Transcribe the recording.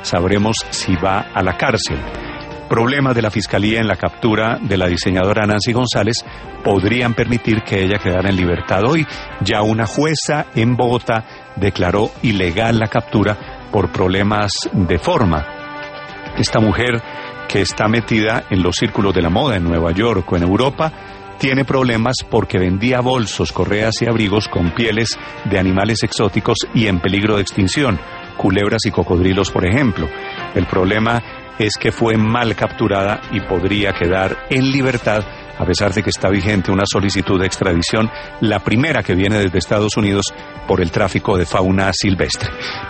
sabremos si va a la cárcel. Problemas de la Fiscalía en la captura de la diseñadora Nancy González podrían permitir que ella quedara en libertad hoy. Ya una jueza en Bogotá declaró ilegal la captura por problemas de forma. Esta mujer, que está metida en los círculos de la moda en Nueva York o en Europa, tiene problemas porque vendía bolsos, correas y abrigos con pieles de animales exóticos y en peligro de extinción, culebras y cocodrilos, por ejemplo. El problema es que fue mal capturada y podría quedar en libertad, a pesar de que está vigente una solicitud de extradición, la primera que viene desde Estados Unidos por el tráfico de fauna silvestre.